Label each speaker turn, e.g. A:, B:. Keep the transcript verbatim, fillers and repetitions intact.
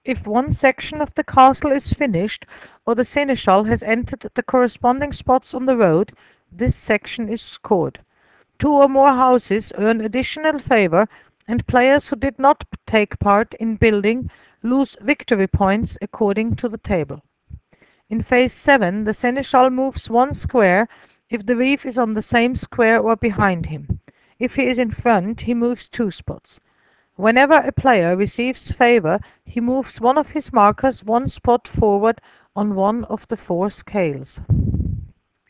A: If one section of the castle is finished, or the seneschal has entered the corresponding spots on the road, this section is scored. Two or more houses earn additional favor, and players who did not take part in building lose victory points according to the table. In phase seven, the seneschal moves one square if the reef is on the same square or behind him. If he is in front, he moves two spots. Whenever a player receives favor, he moves one of his markers one spot forward on one of the four scales.